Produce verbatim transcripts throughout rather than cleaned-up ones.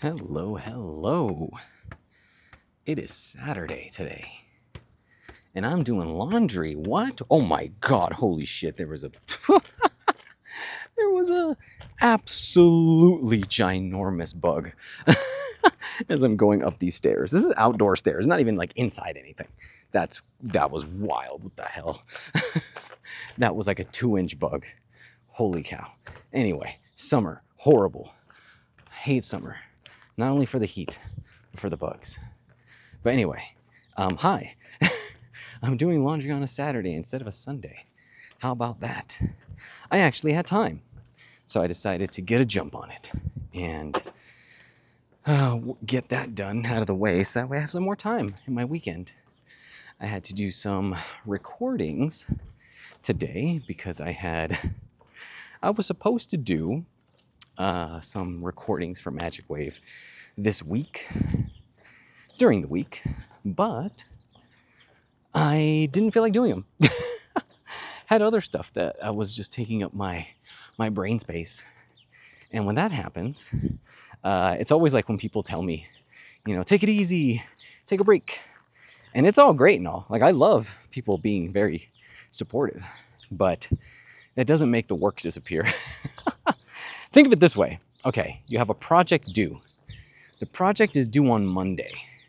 Hello, hello. It is Saturday today. And I'm doing laundry. What? Oh my god, holy shit. There was a there was a absolutely ginormous bug as I'm going up these stairs. This is outdoor stairs, not even like inside anything. That's that was wild. What the hell? That was like a two inch bug. Holy cow. Anyway, summer, horrible. I hate summer. Not only for the heat, but for the bugs. But anyway, um, hi. I'm doing laundry on a Saturday instead of a Sunday. How about that? I actually had time. So I decided to get a jump on it and uh, get that done out of the way so that way I have some more time in my weekend. I had to do some recordings today because I had, I was supposed to do uh, some recordings for Magic Wave this week, during the week, but I didn't feel like doing them. Had other stuff that uh, was just taking up my my brain space. And when that happens, uh, it's always like when people tell me, you know, take it easy, take a break. And it's all great and all. Like, I love people being very supportive, but that doesn't make the work disappear. Think of it this way. Okay, you have a project due. The project is due on Monday.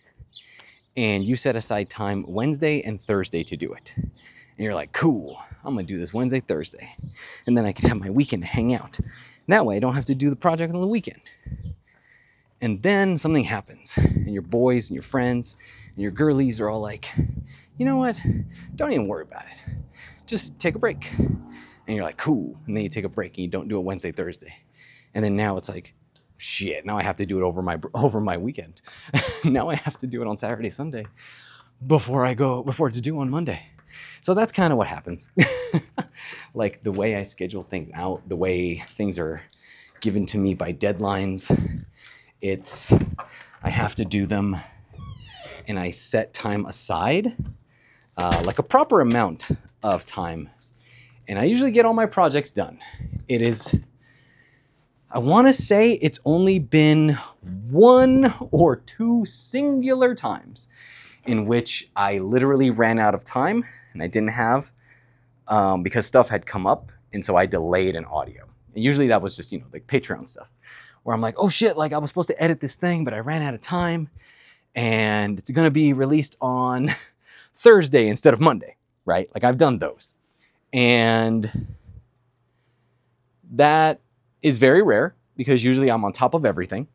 And you set aside time Wednesday and Thursday to do it. And you're like, cool, I'm gonna do this Wednesday, Thursday. And then I can have my weekend to hang out. And that way I don't have to do the project on the weekend. And then something happens. And your boys and your friends and your girlies are all like, you know what? Don't even worry about it. Just take a break. And you're like, cool. And then you take a break and you don't do it Wednesday, Thursday. And then now it's like, shit, now I have to do it over my over my weekend. Now I have to do it on Saturday, Sunday before I go, before it's due on Monday. So that's kind of what happens. Like the way I schedule things out, the way things are given to me by deadlines, it's, I have to do them and I set time aside, uh, like a proper amount of time. And I usually get all my projects done. It is, I want to say it's only been one or two singular times in which I literally ran out of time and I didn't have, um, because stuff had come up, and so I delayed an audio. And usually that was just, you know, like Patreon stuff, where I'm like, oh shit, like I was supposed to edit this thing, but I ran out of time, and it's gonna be released on Thursday instead of Monday, right? Like I've done those. And that is very rare because usually I'm on top of everything.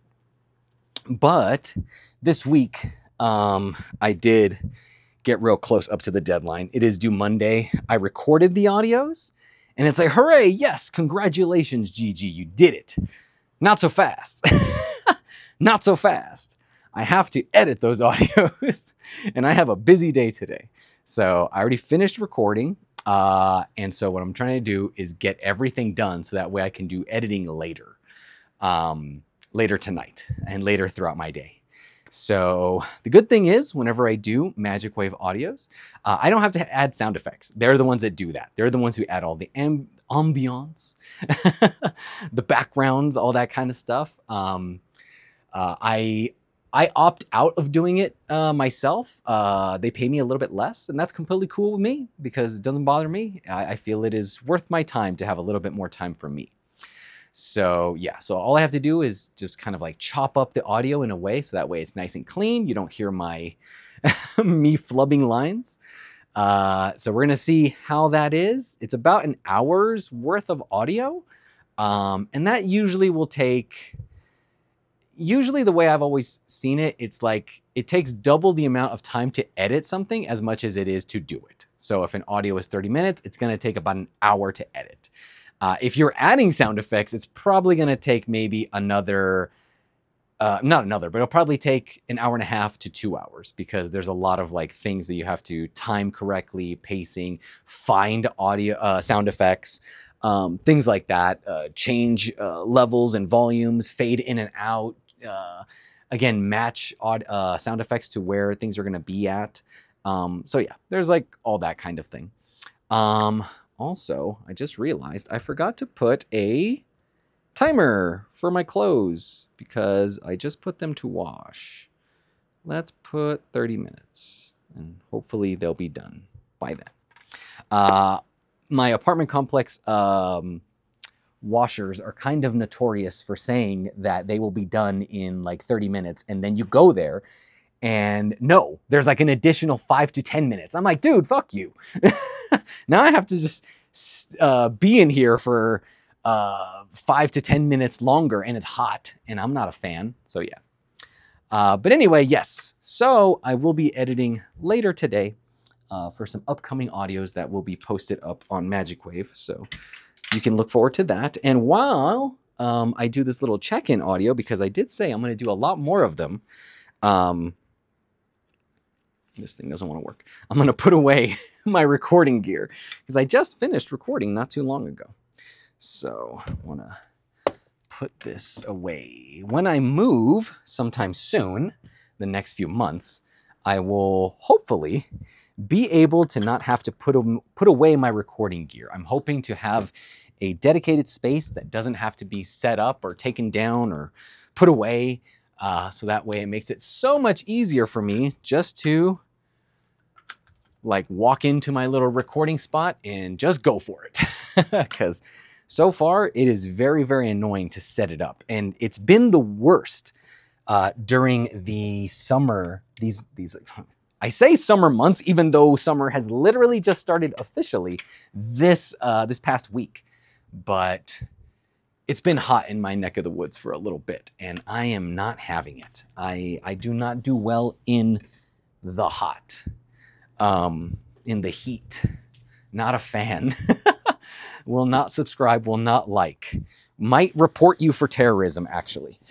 But this week, um, I did get real close up to the deadline. It is due Monday. I recorded the audios and it's like, hooray, yes, congratulations, Gigi, you did it. Not so fast. Not so fast. I have to edit those audios and I have a busy day today. So I already finished recording. Uh, and so what I'm trying to do is get everything done so that way I can do editing later, um, later tonight and later throughout my day. So the good thing is whenever I do Magic Wave audios, uh, I don't have to add sound effects. They're the ones that do that. They're the ones who add all the amb- ambiance, the backgrounds, all that kind of stuff. Um, uh, I I opt out of doing it uh, myself. Uh, they pay me a little bit less, and that's completely cool with me because it doesn't bother me. I, I feel it is worth my time to have a little bit more time for me. So yeah, so all I have to do is just kind of like chop up the audio in a way so that way it's nice and clean. You don't hear my me flubbing lines. Uh, so we're gonna see how that is. It's about an hour's worth of audio, um, and that usually will take. Usually the way I've always seen it, it's like it takes double the amount of time to edit something as much as it is to do it. So if an audio is thirty minutes, it's going to take about an hour to edit. Uh, if you're adding sound effects, it's probably going to take maybe another, uh, not another, but it'll probably take an hour and a half to two hours because there's a lot of like things that you have to time correctly, pacing, find audio, uh, sound effects. Um, things like that, uh, change uh, levels and volumes, fade in and out, uh, again, match odd, uh, sound effects to where things are going to be at. Um, so yeah, there's like all that kind of thing. Um, also, I just realized I forgot to put a timer for my clothes because I just put them to wash. Let's put thirty minutes, and hopefully they'll be done by then. Uh, my apartment complex um, washers are kind of notorious for saying that they will be done in like thirty minutes, and then you go there and no, there's like an additional five to ten minutes. I'm like, dude, fuck you. Now I have to just uh, be in here for uh, five to ten minutes longer, and it's hot, and I'm not a fan. So yeah. Uh, but anyway, yes. So I will be editing later today uh, for some upcoming audios that will be posted up on Magic Wave. So you can look forward to that. And while um, I do this little check-in audio, because I did say I'm going to do a lot more of them. Um, this thing doesn't want to work. I'm going to put away my recording gear because I just finished recording not too long ago. So I want to put this away. When I move sometime soon, the next few months, I will hopefully be able to not have to put, put away my recording gear. I'm hoping to have a dedicated space that doesn't have to be set up or taken down or put away. Uh, so that way it makes it so much easier for me just to like walk into my little recording spot and just go for it. Because so far it is very, very annoying to set it up. And it's been the worst uh, during the summer, these, these, I say summer months, even though summer has literally just started officially this, uh, this past week. But it's been hot in my neck of the woods for a little bit, and I am not having it. I, I do not do well in the hot, um, in the heat. Not a fan. Will not subscribe, will not like. Might report you for terrorism, actually.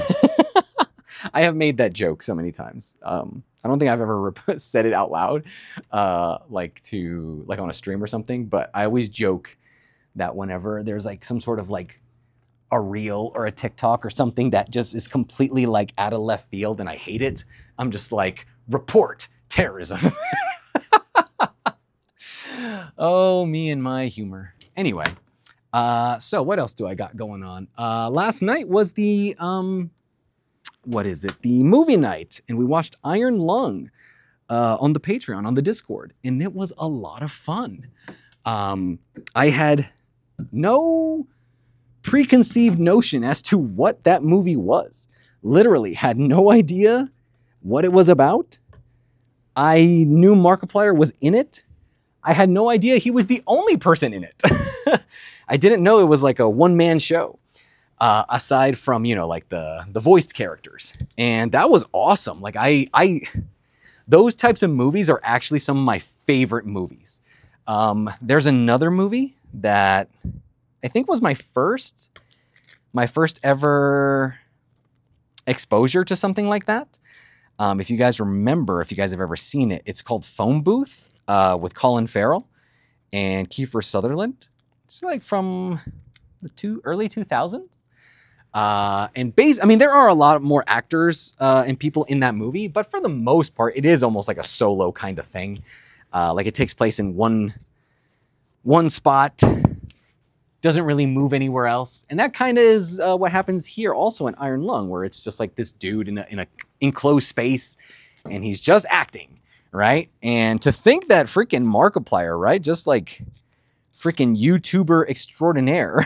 I have made that joke so many times. Um, I don't think I've ever said it out loud, uh, like to like on a stream or something, but I always joke that whenever there's like some sort of like a reel or a TikTok or something that just is completely like out of left field and I hate it, I'm just like, report terrorism. Oh, me and my humor. Anyway, uh, so what else do I got going on? Uh, last night was the, um, what is it? The movie night, and we watched Iron Lung uh, on the Patreon, on the Discord, and it was a lot of fun. Um, I had no preconceived notion as to what that movie was. Literally had no idea what it was about. I knew Markiplier was in it. I had no idea he was the only person in it. I didn't know it was like a one-man show, uh, aside from, you know, like the, the voiced characters. And that was awesome. Like I, I, those types of movies are actually some of my favorite movies. Um, there's another movie that I think was my first, my first ever exposure to something like that. Um, if you guys remember, if you guys have ever seen it, it's called Phone Booth uh, with Colin Farrell and Kiefer Sutherland. It's like from the two early two thousands. Uh, and base, I mean, there are a lot more actors uh, and people in that movie, but for the most part, it is almost like a solo kind of thing. Uh, like it takes place in one, one spot, doesn't really move anywhere else. And that kind of is uh, what happens here also in Iron Lung, where it's just like this dude in a, in a enclosed space and he's just acting, right? And to think that freaking Markiplier, right? Just like freaking YouTuber extraordinaire,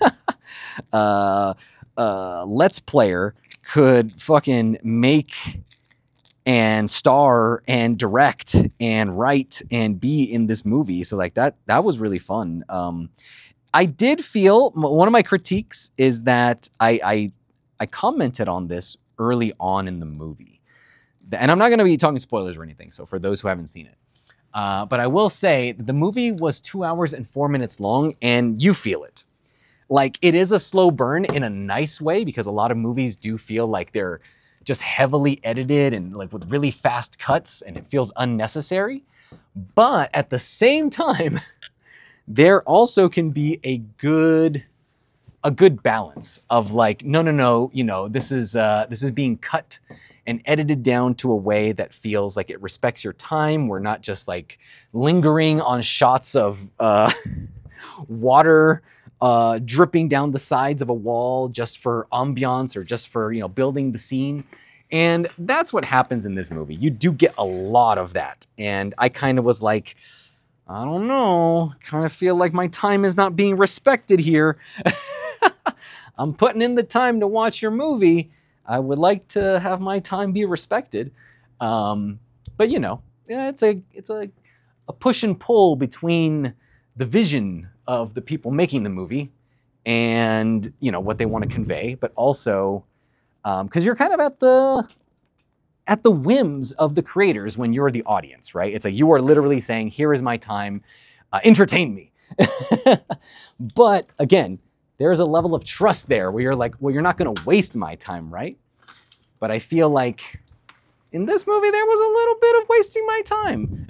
uh, uh, Let's Player could fucking make and star and direct and write and be in this movie. So like that, that was really fun. Um, I did feel, one of my critiques is that I, I, I commented on this early on in the movie. And I'm not going to be talking spoilers or anything, so for those who haven't seen it. Uh, but I will say the movie was two hours and four minutes long, and you feel it. Like, it is a slow burn in a nice way, because a lot of movies do feel like they're just heavily edited and like with really fast cuts, and it feels unnecessary. But at the same time, there also can be a good, a good balance of like, no, no, no, you know, this is uh, this is being cut and edited down to a way that feels like it respects your time. We're not just like lingering on shots of uh, water uh, dripping down the sides of a wall just for ambiance or just for, you know, building the scene. And that's what happens in this movie. You do get a lot of that. And I kind of was like, I don't know, kind of feel like my time is not being respected here. I'm putting in the time to watch your movie. I would like to have my time be respected. Um, but you know, yeah, it's a it's a, a push and pull between the vision of the people making the movie and, you know, what they want to convey, but also because um, you're kind of at the at the whims of the creators when you're the audience, right? It's like you are literally saying, here is my time, uh, entertain me. But again, there's a level of trust there where you're like, well, you're not going to waste my time, right? But I feel like in this movie, there was a little bit of wasting my time.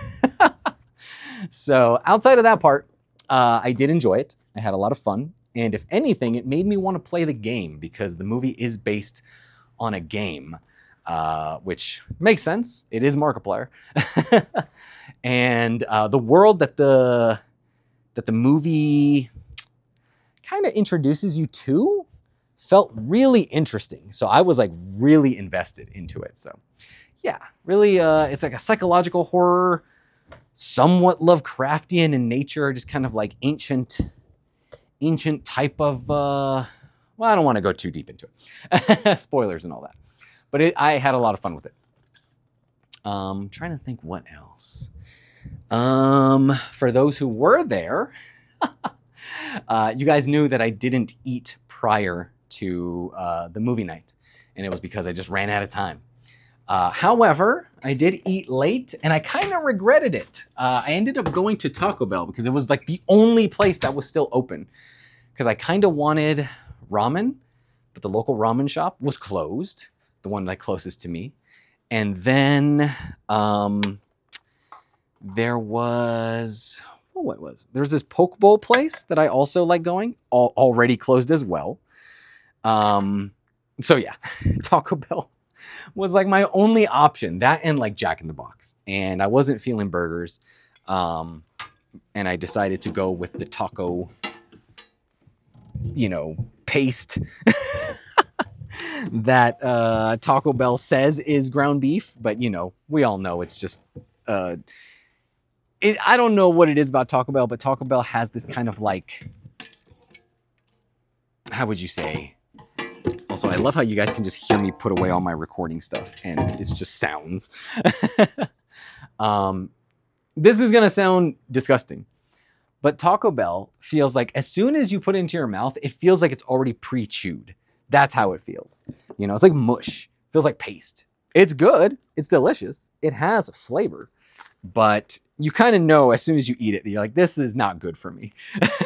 So outside of that part, uh, I did enjoy it. I had a lot of fun. And if anything, it made me want to play the game because the movie is based on a game, uh, which makes sense. It is Markiplier. And uh, the world that the, that the movie kind of introduces you to felt really interesting. So I was like really invested into it. So yeah, really, uh, it's like a psychological horror, somewhat Lovecraftian in nature, just kind of like ancient, ancient type of, uh, well, I don't want to go too deep into it. Spoilers and all that. But it, I had a lot of fun with it. Um, trying to think what else. Um, for those who were there, uh, you guys knew that I didn't eat prior to uh, the movie night. And it was because I just ran out of time. Uh, however, I did eat late and I kind of regretted it. Uh, I ended up going to Taco Bell because it was like the only place that was still open. Because I kind of wanted ramen, but the local ramen shop was closed, the one like closest to me. And then um, there was, oh, what was, there's this poke bowl place that I also like going, all, already closed as well. Um, so yeah, Taco Bell was like my only option, that and like Jack in the Box. And I wasn't feeling burgers. Um, and I decided to go with the taco, you know, paste that uh, Taco Bell says is ground beef. But, you know, we all know it's just, uh, it, I don't know what it is about Taco Bell, but Taco Bell has this kind of like, how would you say? Also, I love how you guys can just hear me put away all my recording stuff and it's just sounds. um, this is going to sound disgusting, but Taco Bell feels like as soon as you put it into your mouth, it feels like it's already pre-chewed. That's how it feels. You know, it's like mush. It feels like paste. It's good. It's delicious. It has flavor, but you kind of know as soon as you eat it, you're like, this is not good for me.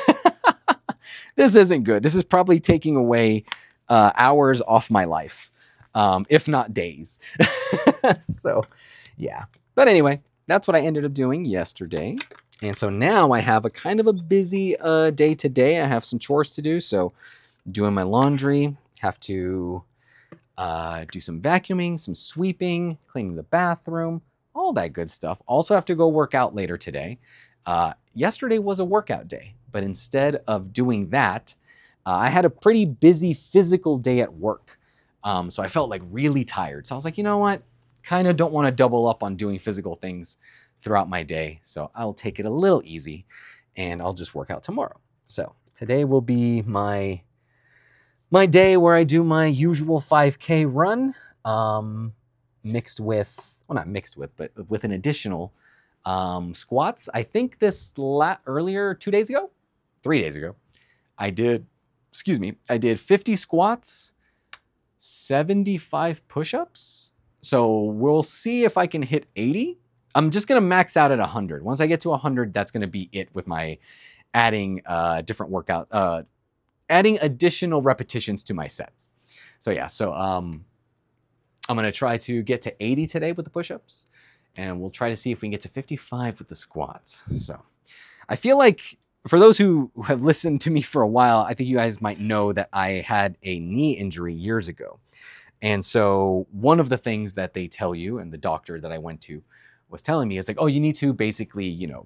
This isn't good. This is probably taking away Uh, hours off my life, um, if not days. So, yeah. But anyway, that's what I ended up doing yesterday. And so now I have a kind of a busy uh, day today. I have some chores to do. So doing my laundry, have to uh, do some vacuuming, some sweeping, cleaning the bathroom, all that good stuff. Also have to go work out later today. Uh, yesterday was a workout day, but instead of doing that, Uh, I had a pretty busy physical day at work. Um, so I felt like really tired. So I was like, you know what? Kind of don't want to double up on doing physical things throughout my day. So I'll take it a little easy and I'll just work out tomorrow. So today will be my, my day where I do my usual five K run, um, mixed with, well, not mixed with, but with an additional um, squats. I think this la- earlier, two days ago, three days ago, I did Excuse me, I did fifty squats, seventy-five push-ups. So we'll see if I can hit eighty. I'm just gonna max out at one hundred. Once I get to one hundred, that's gonna be it with my adding uh, different workout, uh, adding additional repetitions to my sets. So yeah, so um, I'm gonna try to get to eighty today with the push-ups, and we'll try to see if we can get to fifty-five with the squats. So I feel like, for those who have listened to me for a while, I think you guys might know that I had a knee injury years ago. And so one of the things that they tell you, and the doctor that I went to was telling me, is like, oh, you need to basically, you know,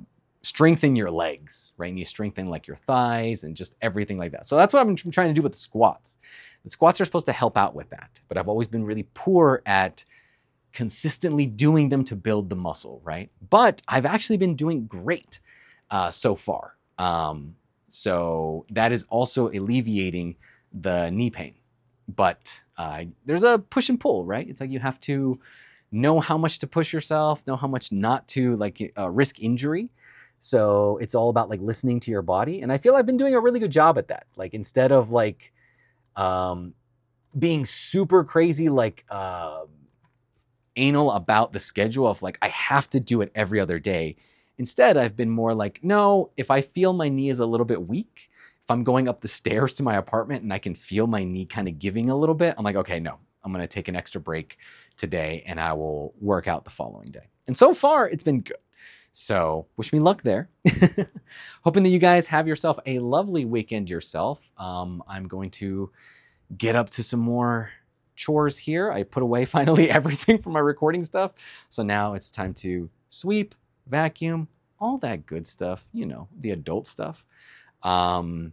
strengthen your legs, right? And you strengthen like your thighs and just everything like that. So that's what I'm trying to do with the squats. The squats are supposed to help out with that, but I've always been really poor at consistently doing them to build the muscle, right? But I've actually been doing great uh, so far. Um, so that is also alleviating the knee pain. But uh, there's a push and pull, right? It's like you have to know how much to push yourself, know how much not to, like uh, risk injury. So it's all about like listening to your body. And I feel I've been doing a really good job at that. Like instead of like um, being super crazy, like uh, anal about the schedule of like, I have to do it every other day. Instead, I've been more like, no, if I feel my knee is a little bit weak, if I'm going up the stairs to my apartment and I can feel my knee kind of giving a little bit, I'm like, okay, no, I'm going to take an extra break today and I will work out the following day. And so far, it's been good. So wish me luck there. Hoping that you guys have yourself a lovely weekend yourself. Um, I'm going to get up to some more chores here. I put away finally everything from my recording stuff. So now it's time to sweep, vacuum, all that good stuff, you know, the adult stuff. Um,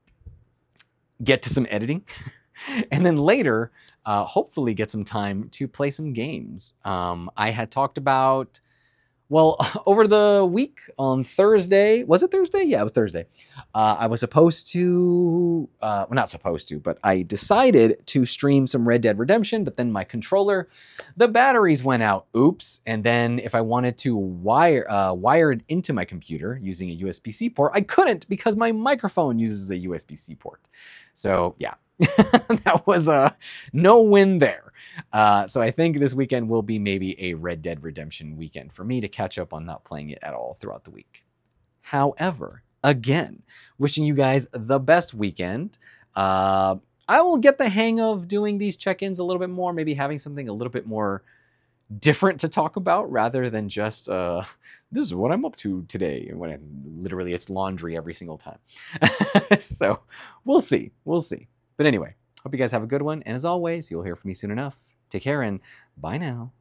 get to some editing. And then later, uh, hopefully get some time to play some games. Um, I had talked about, well, over the week on Thursday, was it Thursday? Yeah, it was Thursday. Uh, I was supposed to, uh, well, not supposed to, but I decided to stream some Red Dead Redemption, but then my controller, the batteries went out. Oops. And then if I wanted to wire, uh, wire it into my computer using a U S B C port, I couldn't because my microphone uses a U S B C port. So yeah, that was a no win there. Uh, so I think this weekend will be maybe a Red Dead Redemption weekend for me to catch up on not playing it at all throughout the week. However, again, wishing you guys the best weekend. Uh, I will get the hang of doing these check-ins a little bit more, maybe having something a little bit more different to talk about rather than just, uh, this is what I'm up to today. When I, literally it's laundry every single time. So we'll see. We'll see. But anyway, hope you guys have a good one. And as always, you'll hear from me soon enough. Take care and bye now.